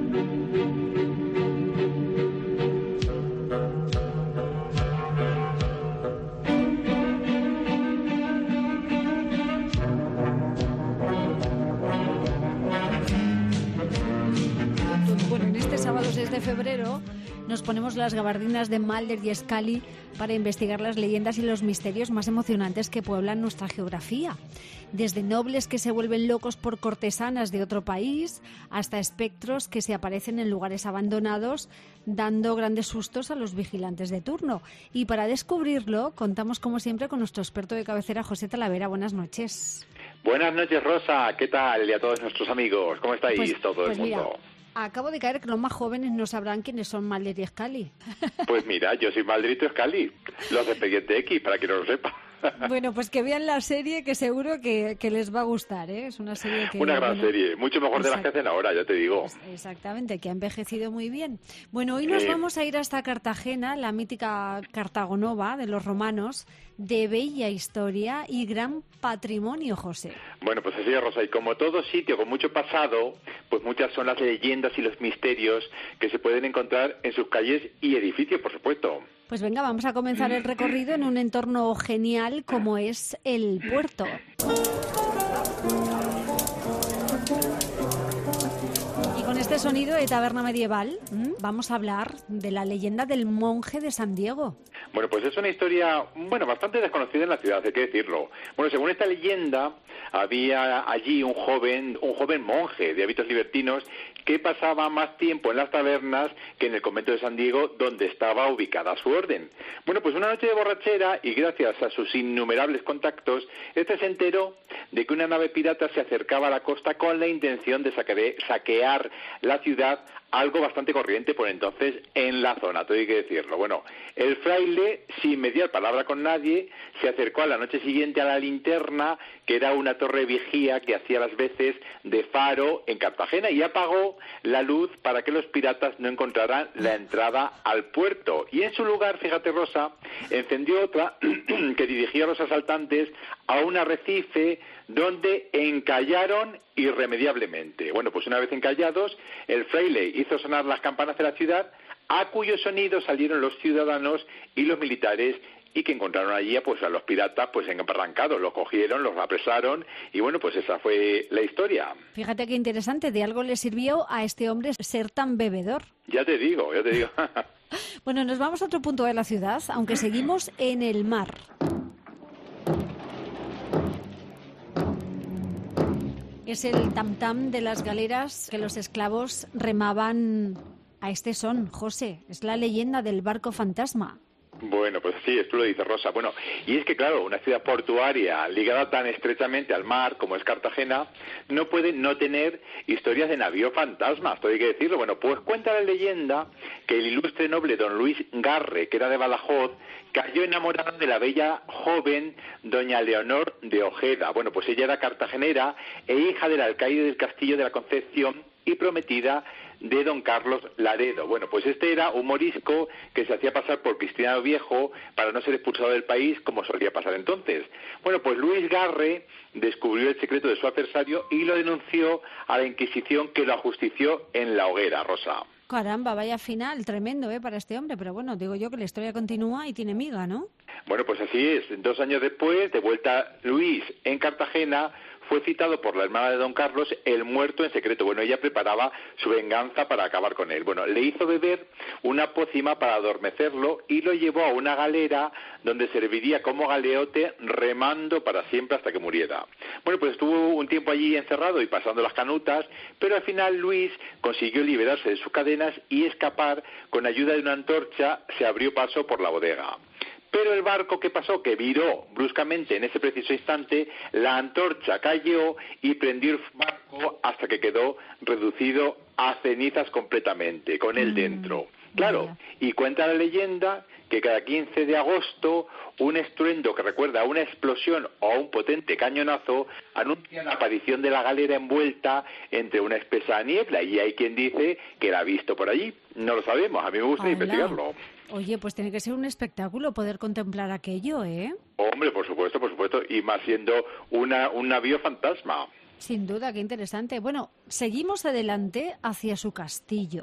Bueno, en este sábado 6 de febrero nos ponemos las gabardinas de Mulder y Scully para investigar las leyendas y los misterios más emocionantes que pueblan nuestra geografía. Desde nobles que se vuelven locos por cortesanas de otro país, hasta espectros que se aparecen en lugares abandonados, dando grandes sustos a los vigilantes de turno. Y para descubrirlo, contamos como siempre con nuestro experto de cabecera, José Talavera. Buenas noches. Buenas noches, Rosa. ¿Qué tal? Y a todos nuestros amigos. ¿Cómo estáis todo el mundo? Mira, acabo de caer que los más jóvenes no sabrán quiénes son Mulder y Scully. Pues mira, yo soy Maldrito Scully, los de Expediente X, para que no lo sepa. Bueno, pues que vean la serie, que seguro que les va a gustar, ¿eh? Es una serie que... Una gran serie, mucho mejor de las que hacen ahora, ya te digo. Exactamente, que ha envejecido muy bien. Bueno, hoy nos vamos a ir hasta Cartagena, la mítica Cartagonova de los romanos, de bella historia y gran patrimonio, José. Bueno, pues así es, Rosa, y como todo sitio con mucho pasado, pues muchas son las leyendas y los misterios que se pueden encontrar en sus calles y edificios, por supuesto. Pues venga, vamos a comenzar el recorrido en un entorno genial como es el puerto. Y con este sonido de taberna medieval vamos a hablar de la leyenda del monje de San Diego. Bueno, pues es una historia, bastante desconocida en la ciudad, hay que decirlo. Bueno, según esta leyenda, había allí un joven monje de hábitos libertinos que pasaba más tiempo en las tabernas que en el convento de San Diego, donde estaba ubicada su orden. Bueno, pues una noche de borrachera, y gracias a sus innumerables contactos, se enteró de que una nave pirata se acercaba a la costa con la intención de saquear la ciudad algo bastante corriente por entonces en la zona, todo hay que decirlo. Bueno, el fraile, sin mediar palabra con nadie, se acercó a la noche siguiente a la linterna, que era una torre vigía que hacía las veces de faro en Cartagena, y apagó la luz para que los piratas no encontraran la entrada al puerto. Y en su lugar, fíjate, Rosa, encendió otra que dirigía a los asaltantes a un arrecife donde encallaron irremediablemente. Bueno, pues una vez encallados, el fraile hizo sonar las campanas de la ciudad, a cuyo sonido salieron los ciudadanos y los militares, y que encontraron allí pues a los piratas pues embarrancados, los cogieron, los apresaron, y bueno, pues esa fue la historia. Fíjate qué interesante, de algo le sirvió a este hombre ser tan bebedor. Ya te digo. Bueno, nos vamos a otro punto de la ciudad, aunque seguimos en el mar. Es el tam-tam de las galeras que los esclavos remaban a este son, José. Es la leyenda del barco fantasma. Bueno, pues sí, tú lo dices, Rosa. Bueno, y es que claro, una ciudad portuaria ligada tan estrechamente al mar como es Cartagena, no puede no tener historias de navío fantasmas, todo hay que decirlo. Bueno, pues cuenta la leyenda que el ilustre noble don Luis Garre, que era de Badajoz, cayó enamorado de la bella joven doña Leonor de Ojeda. Bueno, pues ella era cartagenera e hija del alcaide del Castillo de la Concepción y prometida de don Carlos Laredo. Bueno, pues este era un morisco que se hacía pasar por cristiano viejo para no ser expulsado del país, como solía pasar entonces. Bueno, pues Luis Garre descubrió el secreto de su adversario y lo denunció a la Inquisición, que lo ajustició en la hoguera, Rosa. Caramba, vaya final tremendo para este hombre, pero bueno, digo yo que la historia continúa y tiene miga, ¿no? Bueno, pues así es. 2 años después, de vuelta Luis en Cartagena, fue citado por la hermana de don Carlos, el muerto en secreto. Bueno, ella preparaba su venganza para acabar con él. Bueno, le hizo beber una pócima para adormecerlo y lo llevó a una galera donde serviría como galeote remando para siempre hasta que muriera. Bueno, pues estuvo un tiempo allí encerrado y pasando las canutas, pero al final Luis consiguió liberarse de sus cadenas y escapar. Con ayuda de una antorcha se abrió paso por la bodega. Pero el barco, ¿qué pasó? Que viró bruscamente en ese preciso instante, la antorcha cayó y prendió el barco hasta que quedó reducido a cenizas completamente, con él dentro. Claro, y cuenta la leyenda que cada 15 de agosto un estruendo que recuerda a una explosión o a un potente cañonazo anuncia la aparición de la galera envuelta entre una espesa niebla, y hay quien dice que la ha visto por allí. No lo sabemos, a mí me gusta investigarlo. Oye, pues tiene que ser un espectáculo poder contemplar aquello, ¿eh? Hombre, por supuesto, y más siendo un navío fantasma. Sin duda, qué interesante. Bueno, seguimos adelante hacia su castillo.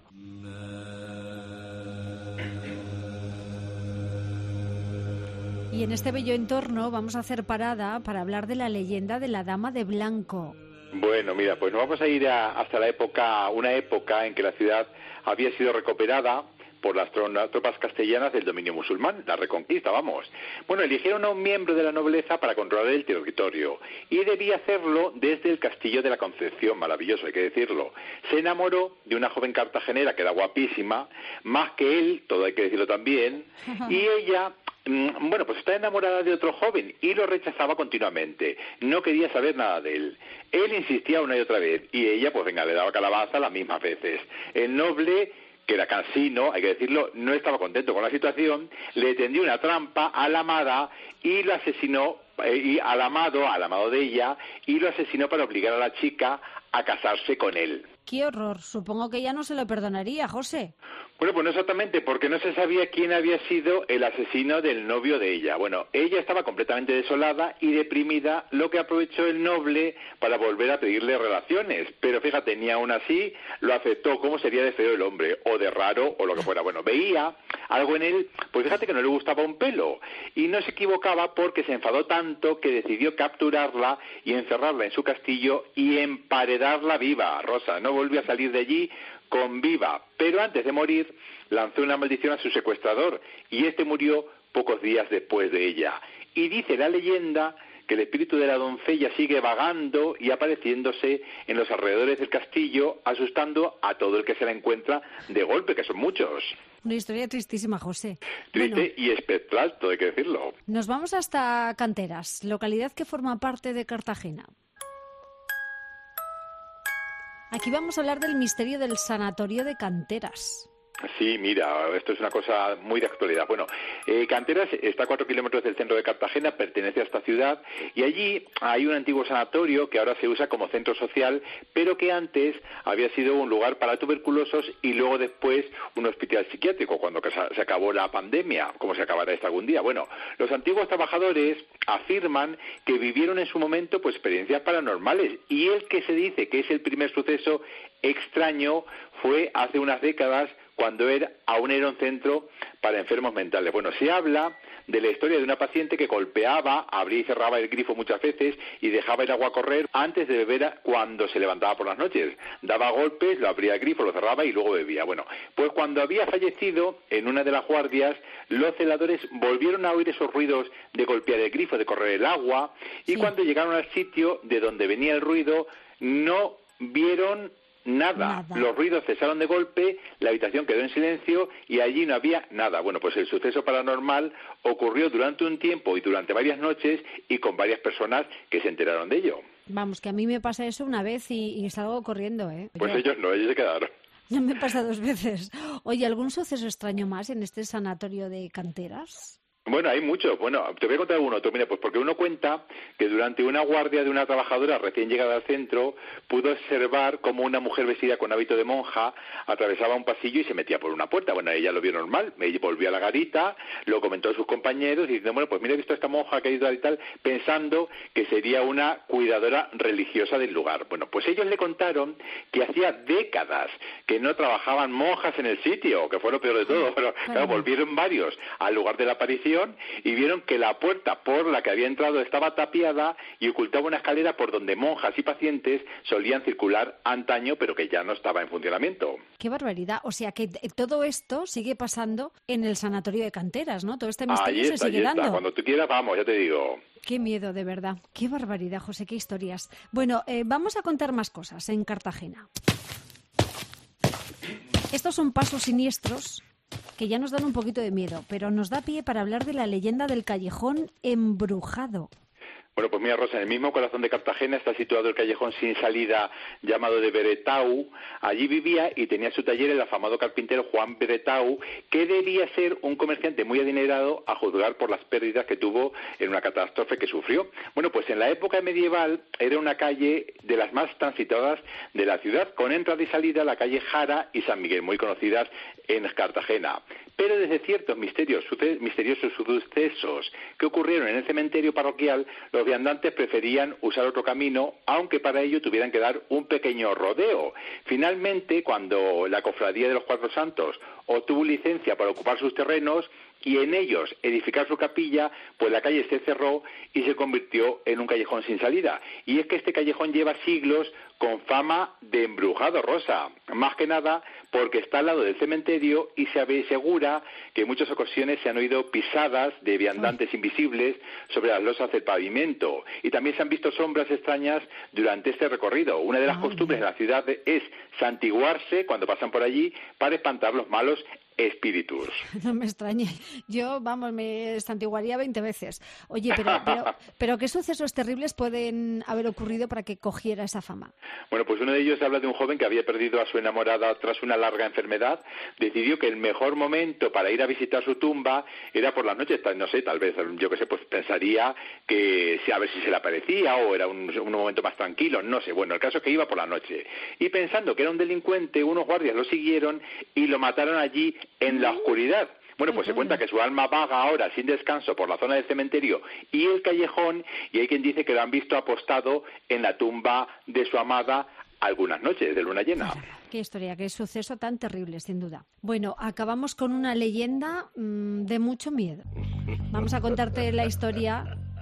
Y en este bello entorno vamos a hacer parada para hablar de la leyenda de la Dama de Blanco. Bueno, mira, pues nos vamos a ir hasta una época en que la ciudad había sido recuperada por las tropas castellanas del dominio musulmán, la Reconquista, vamos. Bueno, eligieron a un miembro de la nobleza para controlar el territorio y debía hacerlo desde el Castillo de la Concepción, maravilloso, hay que decirlo. Se enamoró de una joven cartagenera que era guapísima, más que él, todo hay que decirlo también, y ella, bueno, pues está enamorada de otro joven y lo rechazaba continuamente, no quería saber nada de él. Él insistía una y otra vez y ella, pues venga, le daba calabaza las mismas veces. El noble, que era cansino, hay que decirlo, no estaba contento con la situación, le tendió una trampa a la amada y lo asesinó, y al amado de ella, y lo asesinó para obligar a la chica a casarse con él. ¡Qué horror! Supongo que ella no se lo perdonaría, José. Bueno, pues no exactamente, porque no se sabía quién había sido el asesino del novio de ella. Bueno, ella estaba completamente desolada y deprimida, lo que aprovechó el noble para volver a pedirle relaciones. Pero fíjate, ni aún así lo aceptó. ¿Cómo sería de feo el hombre? O de raro, o lo que fuera. Bueno, veía algo en él, pues fíjate que no le gustaba un pelo. Y no se equivocaba porque se enfadó tanto que decidió capturarla y encerrarla en su castillo y emparedarla viva. Rosa, no volvió a salir de allí con viva, pero antes de morir lanzó una maldición a su secuestrador y este murió pocos días después de ella. Y dice la leyenda que el espíritu de la doncella sigue vagando y apareciéndose en los alrededores del castillo, asustando a todo el que se la encuentra de golpe, que son muchos. Una historia tristísima, José. Triste y espectral, todo hay que decirlo. Nos vamos hasta Canteras, localidad que forma parte de Cartagena. Aquí vamos a hablar del misterio del sanatorio de Canteras. Sí, mira, esto es una cosa muy de actualidad. Bueno, Canteras está a 4 kilómetros del centro de Cartagena, pertenece a esta ciudad, y allí hay un antiguo sanatorio que ahora se usa como centro social, pero que antes había sido un lugar para tuberculosos y luego después un hospital psiquiátrico, cuando se acabó la pandemia, como se acabará esta algún día. Bueno, los antiguos trabajadores afirman que vivieron en su momento pues experiencias paranormales, y el que se dice que es el primer suceso extraño fue hace unas décadas, cuando aún era un centro para enfermos mentales. Bueno, se habla de la historia de una paciente que golpeaba, abría y cerraba el grifo muchas veces y dejaba el agua correr antes de beber cuando se levantaba por las noches. Daba golpes, lo abría el grifo, lo cerraba y luego bebía. Bueno, pues cuando había fallecido en una de las guardias, los celadores volvieron a oír esos ruidos de golpear el grifo, de correr el agua, y cuando llegaron al sitio de donde venía el ruido, no vieron nada. Los ruidos cesaron de golpe, la habitación quedó en silencio y allí no había nada. Bueno, pues el suceso paranormal ocurrió durante un tiempo y durante varias noches y con varias personas que se enteraron de ello. Vamos, que a mí me pasa eso una vez y salgo corriendo, ¿eh? Pues ellos no, ellos se quedaron. No me pasa 2 veces. Oye, ¿algún suceso extraño más en este sanatorio de Canteras? Bueno, hay muchos. Bueno, te voy a contar uno. Mira, pues porque uno cuenta que durante una guardia de una trabajadora recién llegada al centro pudo observar cómo una mujer vestida con hábito de monja atravesaba un pasillo y se metía por una puerta. Bueno, ella lo vio normal, volvió a la garita, lo comentó a sus compañeros diciendo, bueno, pues mira, he visto a esta monja que ha ido y tal, pensando que sería una cuidadora religiosa del lugar. Bueno, pues ellos le contaron que hacía décadas que no trabajaban monjas en el sitio, que fue lo peor de todo. Pero claro, volvieron varios al lugar de la aparición y vieron que la puerta por la que había entrado estaba tapiada y ocultaba una escalera por donde monjas y pacientes solían circular antaño, pero que ya no estaba en funcionamiento. ¡Qué barbaridad! O sea que todo esto sigue pasando en el sanatorio de Canteras, ¿no? Todo este misterio se sigue dando. Cuando tú quieras, vamos, ya te digo. Qué miedo, de verdad. Qué barbaridad, José, qué historias. Bueno, vamos a contar más cosas en Cartagena. Estos son pasos siniestros que ya nos dan un poquito de miedo, pero nos da pie para hablar de la leyenda del callejón embrujado. Bueno, pues mira, Rosa, en el mismo corazón de Cartagena está situado el callejón sin salida llamado de Beretau. Allí vivía y tenía su taller el afamado carpintero Juan Beretau, que debía ser un comerciante muy adinerado a juzgar por las pérdidas que tuvo en una catástrofe que sufrió. Bueno, pues en la época medieval era una calle de las más transitadas de la ciudad, con entrada y salida la calle Jara y San Miguel, muy conocidas en Cartagena. Pero desde ciertos misteriosos sucesos que ocurrieron en el cementerio parroquial, los viandantes preferían usar otro camino, aunque para ello tuvieran que dar un pequeño rodeo. Finalmente, cuando la Cofradía de los Cuatro Santos obtuvo licencia para ocupar sus terrenos y en ellos edificar su capilla, pues la calle se cerró y se convirtió en un callejón sin salida. Y es que este callejón lleva siglos con fama de embrujado, Rosa, más que nada porque está al lado del cementerio y se asegura que en muchas ocasiones se han oído pisadas de viandantes invisibles sobre las losas del pavimento, y también se han visto sombras extrañas durante este recorrido. Una de las costumbres de la ciudad es santiguarse cuando pasan por allí para espantar los malos espíritus. No me extrañe. Yo, vamos, me santiguaría 20 veces. Oye, pero ¿qué sucesos terribles pueden haber ocurrido para que cogiera esa fama? Bueno, pues uno de ellos habla de un joven que había perdido a su enamorada tras una larga enfermedad. Decidió que el mejor momento para ir a visitar su tumba era por las noches. No sé, tal vez, yo qué sé, pues pensaría que a ver si se le aparecía o era un momento más tranquilo, no sé. Bueno, el caso es que iba por la noche. Y pensando que era un delincuente, unos guardias lo siguieron y lo mataron allí en la oscuridad. Bueno, pues se cuenta que su alma vaga ahora sin descanso por la zona del cementerio y el callejón, y hay quien dice que lo han visto apostado en la tumba de su amada algunas noches de luna llena. Qué historia, qué suceso tan terrible, sin duda. Bueno, acabamos con una leyenda de mucho miedo. Vamos a contarte la historia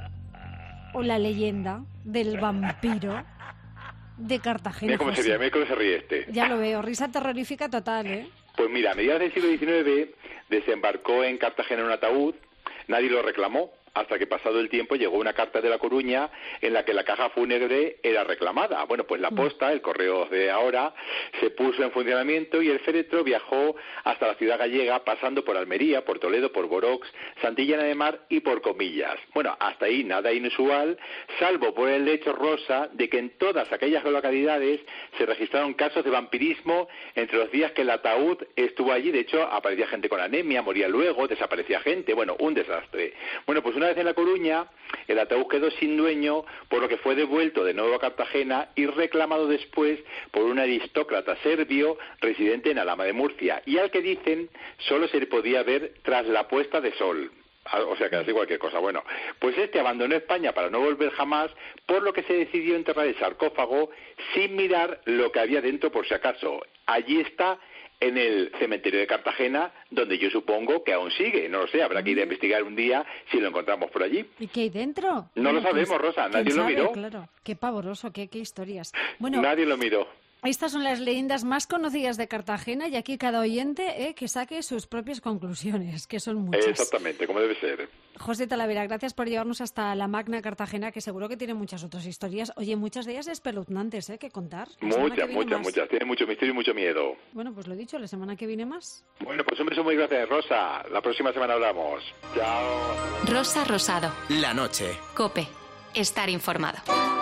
o la leyenda del vampiro de Cartagena. Mira cómo se ríe este. Ya lo veo, risa terrorífica total, ¿eh? Pues mira, a mediados del siglo XIX desembarcó en Cartagena un ataúd, nadie lo reclamó, hasta que pasado el tiempo llegó una carta de La Coruña en la que la caja fúnebre era reclamada. Bueno, pues la posta, el correo de ahora, se puso en funcionamiento y el féretro viajó hasta la ciudad gallega, pasando por Almería, por Toledo, por Borox, Santillana de Mar y por Comillas. Bueno, hasta ahí nada inusual, salvo por el hecho, Rosa, de que en todas aquellas localidades se registraron casos de vampirismo entre los días que el ataúd estuvo allí. De hecho, aparecía gente con anemia, moría luego, desaparecía gente, bueno, un desastre. Bueno, pues una vez en La Coruña, el ataúd quedó sin dueño, por lo que fue devuelto de nuevo a Cartagena y reclamado después por un aristócrata serbio residente en Alhama de Murcia, y al que dicen solo se le podía ver tras la puesta de sol. O sea, que así cualquier cosa. Bueno, pues este abandonó España para no volver jamás, por lo que se decidió enterrar el sarcófago sin mirar lo que había dentro por si acaso. Allí está, en el cementerio de Cartagena, donde yo supongo que aún sigue. No lo sé, habrá que ir a investigar un día si lo encontramos por allí. ¿Y qué hay dentro? No lo sabemos, Rosa, nadie lo miró. Claro, qué pavoroso, qué historias. Bueno, nadie lo miró. Estas son las leyendas más conocidas de Cartagena y aquí cada oyente que saque sus propias conclusiones, que son muchas. Exactamente, como debe ser. José Talavera, gracias por llevarnos hasta la magna Cartagena, que seguro que tiene muchas otras historias. Oye, muchas de ellas espeluznantes, que contar. Muchas. Tiene mucho misterio y mucho miedo. Bueno, pues lo he dicho, la semana que viene más. Bueno, pues un beso muy grande, Rosa. La próxima semana hablamos. Chao. Rosa Rosado. La noche. COPE. Estar informado.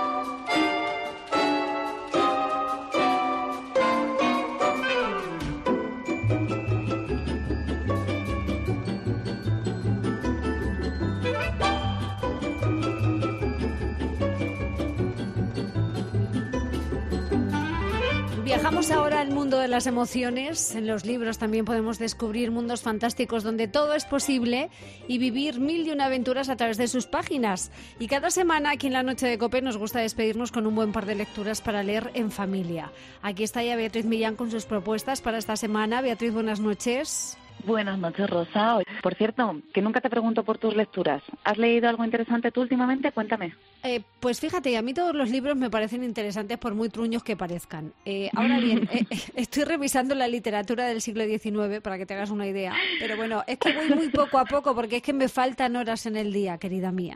Viajamos ahora al mundo de las emociones. En los libros también podemos descubrir mundos fantásticos donde todo es posible y vivir 1001 aventuras a través de sus páginas. Y cada semana aquí en la Noche de COPE nos gusta despedirnos con un buen par de lecturas para leer en familia. Aquí está ya Beatriz Millán con sus propuestas para esta semana. Beatriz, buenas noches. Buenas noches, Rosa. Por cierto, que nunca te pregunto por tus lecturas. ¿Has leído algo interesante tú últimamente? Cuéntame. Pues fíjate, a mí todos los libros me parecen interesantes por muy truños que parezcan. Ahora bien, estoy revisando la literatura del siglo XIX para que te hagas una idea. Pero bueno, es que voy muy poco a poco porque es que me faltan horas en el día, querida mía.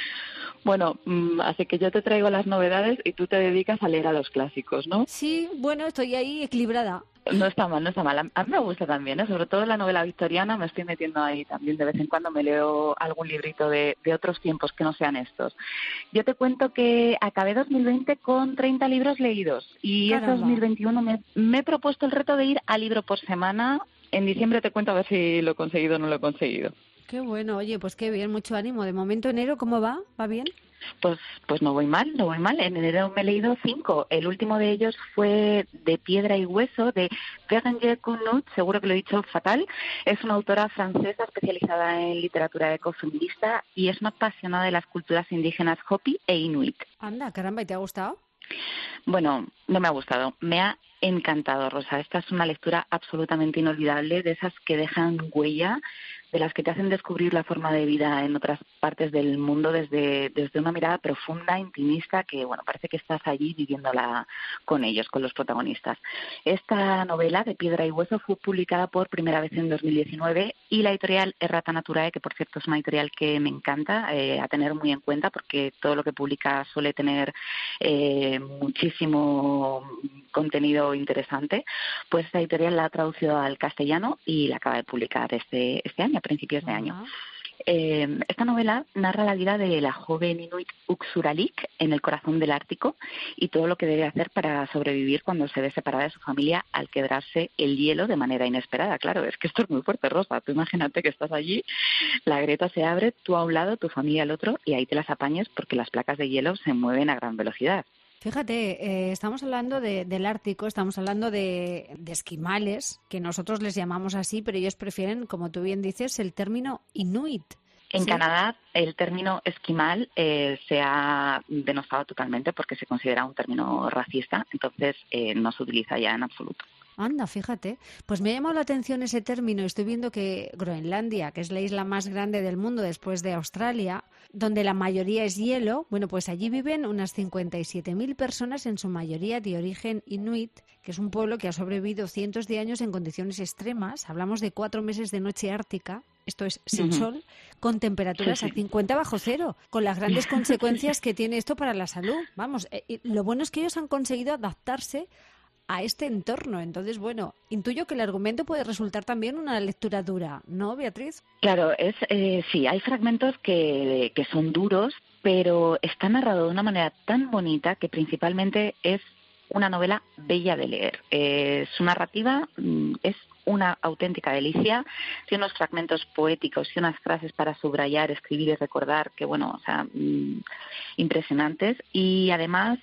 Bueno, así que yo te traigo las novedades y tú te dedicas a leer a los clásicos, ¿no? Sí, bueno, estoy ahí equilibrada. No está mal. A mí me gusta también, sobre todo la novela victoriana, me estoy metiendo ahí también. De vez en cuando me leo algún librito de otros tiempos que no sean estos. Yo te cuento que acabé 2020 con 30 libros leídos y este 2021 me he propuesto el reto de ir a libro por semana. En diciembre te cuento a ver si lo he conseguido o no lo he conseguido. Qué bueno, oye, pues qué bien, mucho ánimo. De momento, enero, ¿cómo va? ¿Va bien? Pues no voy mal. En enero me he leído 5. El último de ellos fue De piedra y hueso, de Bérengère Gounod, seguro que lo he dicho fatal. Es una autora francesa especializada en literatura ecofeminista y es una apasionada de las culturas indígenas Hopi e Inuit. Anda, caramba, ¿y te ha gustado? Bueno, no me ha gustado. Me ha encantado, Rosa. Esta es una lectura absolutamente inolvidable, de esas que dejan huella, de las que te hacen descubrir la forma de vida en otras partes del mundo desde una mirada profunda, intimista, que bueno, parece que estás allí viviéndola con ellos, con los protagonistas. Esta novela, De piedra y hueso, fue publicada por primera vez en 2019 y la editorial Errata Naturae, que por cierto es una editorial que me encanta, a tener muy en cuenta porque todo lo que publica suele tener muchísimo contenido interesante, pues esta editorial la ha traducido al castellano y la acaba de publicar este año, a principios de año. Esta novela narra la vida de la joven inuit Uxuralik en el corazón del Ártico y todo lo que debe hacer para sobrevivir cuando se ve separada de su familia al quebrarse el hielo de manera inesperada. Claro, es que esto es muy fuerte, Rosa. Tú imagínate que estás allí, la grieta se abre, tú a un lado, tu familia al otro, y ahí te las apañes porque las placas de hielo se mueven a gran velocidad. Fíjate, estamos hablando del Ártico, estamos hablando de esquimales, que nosotros les llamamos así, pero ellos prefieren, como tú bien dices, el término inuit. En ¿sí? Canadá el término esquimal se ha denostado totalmente porque se considera un término racista, entonces no se utiliza ya en absoluto. Anda, fíjate. Pues me ha llamado la atención ese término. Estoy viendo que Groenlandia, que es la isla más grande del mundo después de Australia, donde la mayoría es hielo, bueno, pues allí viven unas 57.000 personas, en su mayoría de origen inuit, que es un pueblo que ha sobrevivido cientos de años en condiciones extremas. Hablamos de 4 meses de noche ártica, esto es sin sol, con temperaturas a 50 bajo cero, con las grandes consecuencias que tiene esto para la salud. Vamos, lo bueno es que ellos han conseguido adaptarse a este entorno. Entonces, bueno, intuyo que el argumento puede resultar también una lectura dura, ¿no, Beatriz? Claro, sí, hay fragmentos que son duros, pero está narrado de una manera tan bonita que principalmente es una novela bella de leer. Su narrativa es una auténtica delicia, tiene unos fragmentos poéticos y unas frases para subrayar, escribir y recordar que, bueno, o sea, impresionantes. Y además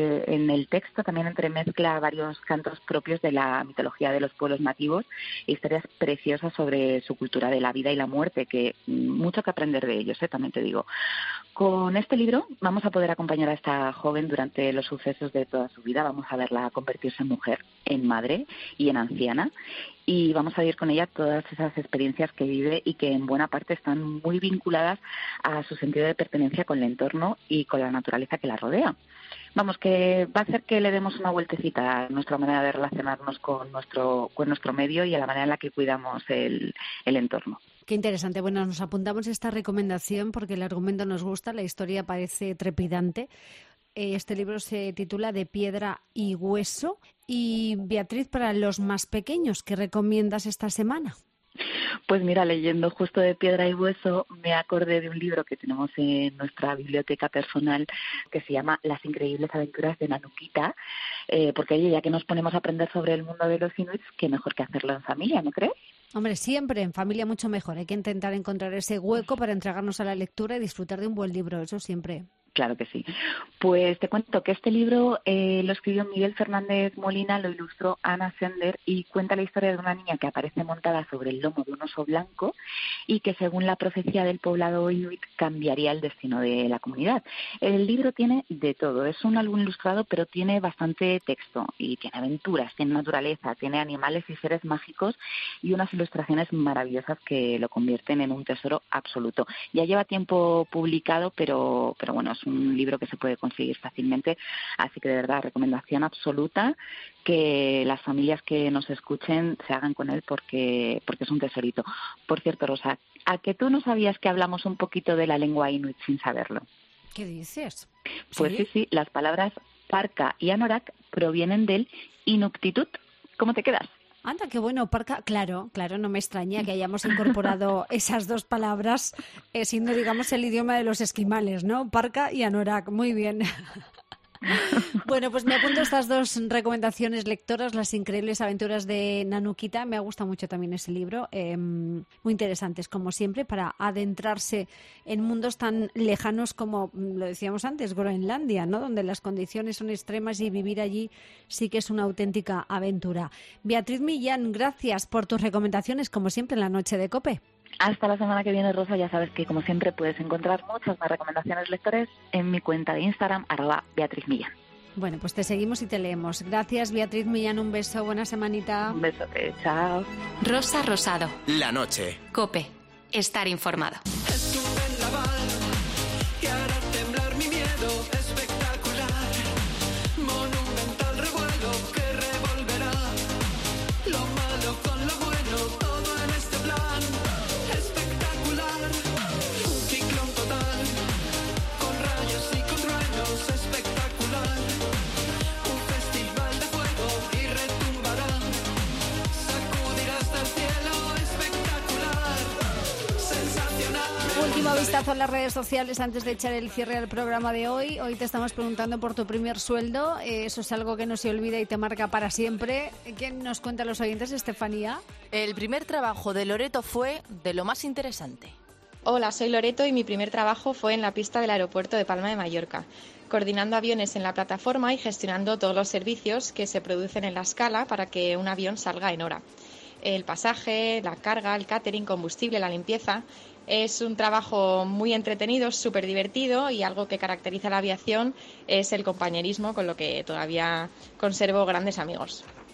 en el texto también entremezcla varios cantos propios de la mitología de los pueblos nativos e historias preciosas sobre su cultura de la vida y la muerte, que mucho que aprender de ellos, también te digo. Con este libro vamos a poder acompañar a esta joven durante los sucesos de toda su vida. Vamos a verla convertirse en mujer, en madre y en anciana. Y vamos a vivir con ella todas esas experiencias que vive y que en buena parte están muy vinculadas a su sentido de pertenencia con el entorno y con la naturaleza que la rodea. Vamos, que va a hacer que le demos una vueltecita a nuestra manera de relacionarnos con nuestro medio y a la manera en la que cuidamos el entorno. Qué interesante. Bueno, nos apuntamos esta recomendación porque el argumento nos gusta, la historia parece trepidante. Este libro se titula De piedra y hueso. Y Beatriz, para los más pequeños, ¿qué recomiendas esta semana? Pues mira, leyendo justo De piedra y hueso, me acordé de un libro que tenemos en nuestra biblioteca personal que se llama Las increíbles aventuras de Nanukita, porque oye, ya que nos ponemos a aprender sobre el mundo de los inuits, qué mejor que hacerlo en familia, ¿no crees? Hombre, siempre en familia mucho mejor. Hay que intentar encontrar ese hueco para entregarnos a la lectura y disfrutar de un buen libro, eso siempre. Claro que sí. Pues te cuento que este libro lo escribió Miguel Fernández Molina, lo ilustró Ana Sender y cuenta la historia de una niña que aparece montada sobre el lomo de un oso blanco y que, según la profecía del poblado inuit, cambiaría el destino de la comunidad. El libro tiene de todo. Es un álbum ilustrado, pero tiene bastante texto y tiene aventuras, tiene naturaleza, tiene animales y seres mágicos y unas ilustraciones maravillosas que lo convierten en un tesoro absoluto. Ya lleva tiempo publicado, pero bueno, es un libro que se puede conseguir fácilmente, así que de verdad, recomendación absoluta, que las familias que nos escuchen se hagan con él porque es un tesorito. Por cierto, Rosa, ¿a que tú no sabías que hablamos un poquito de la lengua inuit sin saberlo? ¿Qué dices? Pues sí, las palabras parka y anorak provienen del inuktitut. ¿Cómo te quedas? Anda, qué bueno, parka. Claro, no me extraña que hayamos incorporado esas dos palabras, siendo, digamos, el idioma de los esquimales, ¿no? Parka y anorak, muy bien. Bueno, pues me apunto estas dos recomendaciones lectoras, Las increíbles aventuras de Nanukita. Me ha gustado mucho también ese libro, muy interesantes como siempre, para adentrarse en mundos tan lejanos como lo decíamos antes, Groenlandia, ¿no? Donde las condiciones son extremas y vivir allí sí que es una auténtica aventura. Beatriz Millán, gracias por tus recomendaciones, como siempre, en la noche de COPE. Hasta la semana que viene, Rosa. Ya sabes que, como siempre, puedes encontrar muchas más recomendaciones lectores en mi cuenta de Instagram, @Beatriz Millán. Bueno, pues te seguimos y te leemos. Gracias, Beatriz Millán. Un beso, buena semanita. Un besote, chao. Rosa Rosado. La noche. COPE. Estar informado. Es un vendaval que hará temblar mi miedo espectacular. Monumental revuelo que revolverá lo malo con lo bueno, todo en este plan espectacular. Un ciclón total con rayos y con truenos espectacular. Un festival de fuego y retumbará, sacudirá hasta el cielo espectacular. Sensacional. Último vistazo a las redes sociales antes de echar el cierre al programa de hoy. Hoy te estamos preguntando por tu primer sueldo. Eso es algo que no se olvida y te marca para siempre. ¿Quién nos cuenta a los oyentes, Estefanía? El primer trabajo de Loreto fue de lo más interesante. Hola, soy Loreto y mi primer trabajo fue en la pista del aeropuerto de Palma de Mallorca, coordinando aviones en la plataforma y gestionando todos los servicios que se producen en la escala para que un avión salga en hora. El pasaje, la carga, el catering, combustible, la limpieza. Es un trabajo muy entretenido, súper divertido, y algo que caracteriza a la aviación es el compañerismo, con lo que todavía conservo grandes amigos.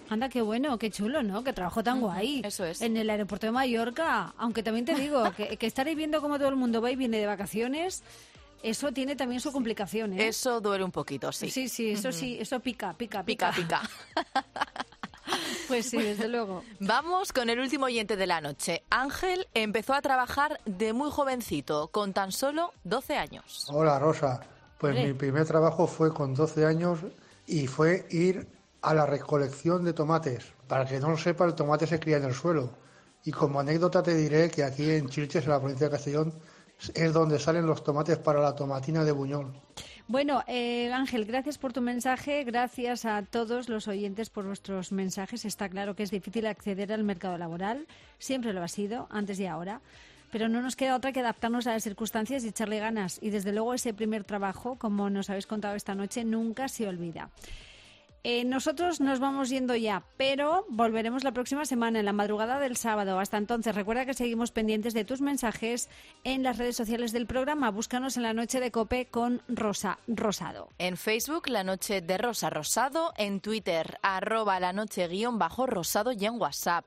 Anda, qué bueno, qué chulo, ¿no? Qué trabajo tan guay. Eso es. En el aeropuerto de Mallorca. Aunque también te digo que estaréis viendo cómo todo el mundo va y viene de vacaciones. Eso tiene también su complicación, ¿eh? Eso duele un poquito, sí. Sí, eso pica. Pica. Pues sí, desde luego. Vamos con el último oyente de la noche. Ángel empezó a trabajar de muy jovencito, con tan solo 12 años. Hola, Rosa. Pues mi primer trabajo fue con 12 años y fue ir a la recolección de tomates. Para que no lo sepa, el tomate se cría en el suelo. Y como anécdota te diré que aquí en Chilches, en la provincia de Castellón, es donde salen los tomates para la tomatina de Buñol. Bueno, Ángel, gracias por tu mensaje, gracias a todos los oyentes por vuestros mensajes. Está claro que es difícil acceder al mercado laboral, siempre lo ha sido, antes y ahora, pero no nos queda otra que adaptarnos a las circunstancias y echarle ganas. Y desde luego ese primer trabajo, como nos habéis contado esta noche, nunca se olvida. Nosotros nos vamos yendo ya, pero volveremos la próxima semana, en la madrugada del sábado. Hasta entonces, recuerda que seguimos pendientes de tus mensajes en las redes sociales del programa. Búscanos en La Noche de COPE con Rosa Rosado. En Facebook, La Noche de Rosa Rosado. En Twitter, @lanoche_rosado. Y en WhatsApp,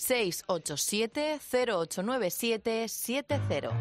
687-089770.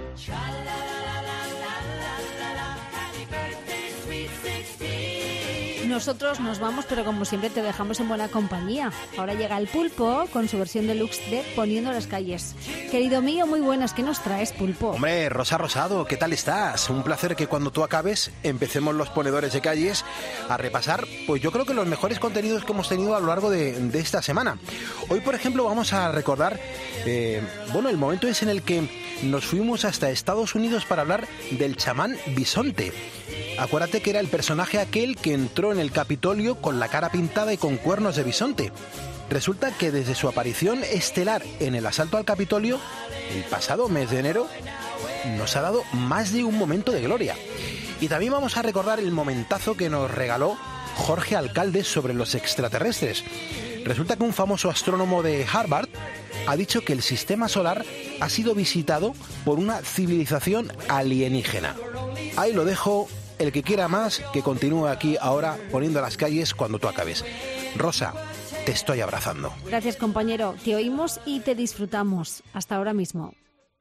Nosotros nos vamos, pero como siempre te dejamos en buena compañía. Ahora llega el Pulpo con su versión deluxe de Poniendo las calles. Querido mío, muy buenas, ¿qué nos traes, Pulpo? Hombre, Rosa Rosado, ¿qué tal estás? Un placer que cuando tú acabes empecemos los ponedores de calles a repasar, pues yo creo que los mejores contenidos que hemos tenido a lo largo de esta semana. Hoy, por ejemplo, vamos a recordar, el momento es en el que nos fuimos hasta Estados Unidos para hablar del chamán bisonte. Acuérdate que era el personaje aquel que entró en el Capitolio con la cara pintada y con cuernos de bisonte. Resulta que desde su aparición estelar en el asalto al Capitolio, el pasado mes de enero, nos ha dado más de un momento de gloria. Y también vamos a recordar el momentazo que nos regaló Jorge Alcalde sobre los extraterrestres. Resulta que un famoso astrónomo de Harvard ha dicho que el sistema solar ha sido visitado por una civilización alienígena. Ahí lo dejo. El que quiera más, que continúe aquí ahora poniendo las calles cuando tú acabes. Rosa, te estoy abrazando. Gracias, compañero. Te oímos y te disfrutamos. Hasta ahora mismo.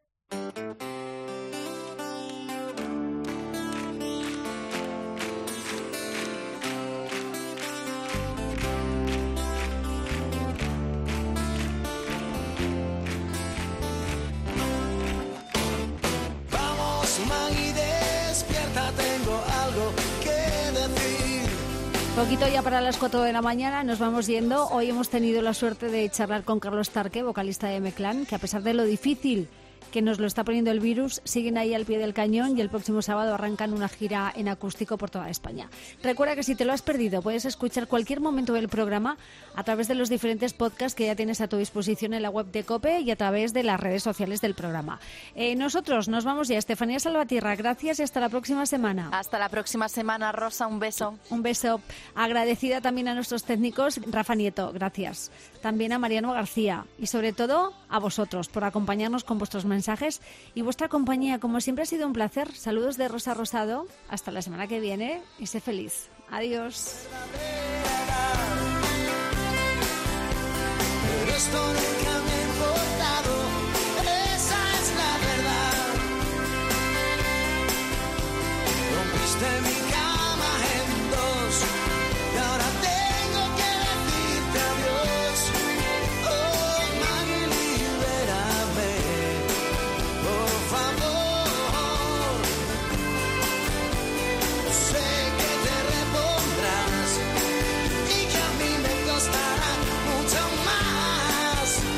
Poquito ya para las 4 de la mañana, nos vamos yendo. Hoy hemos tenido la suerte de charlar con Carlos Tarque, vocalista de M-Clan, que a pesar de lo difícil que nos lo está poniendo el virus, siguen ahí al pie del cañón y el próximo sábado arrancan una gira en acústico por toda España. Recuerda que si te lo has perdido, puedes escuchar cualquier momento del programa a través de los diferentes podcasts que ya tienes a tu disposición en la web de COPE y a través de las redes sociales del programa. Nosotros nos vamos ya. Estefanía Salvatierra, gracias y hasta la próxima semana. Hasta la próxima semana, Rosa, un beso. Un beso. Agradecida también a nuestros técnicos, Rafa Nieto, gracias. También a Mariano García y sobre todo a vosotros por acompañarnos con vuestros mensajes y vuestra compañía. Como siempre ha sido un placer. Saludos de Rosa Rosado. Hasta la semana que viene y sé feliz. Adiós. Pero esto nunca me ha importado, esa es la verdad. Rompiste mi cama en dos y ahora tengo que decirte adiós. Oh, mami, libérame, por favor. Sé que te repondrás y que a mí me costará mucho más.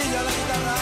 estribillo a la guitarra.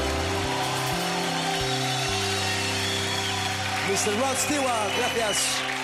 Mr. Rod Stewart, gracias.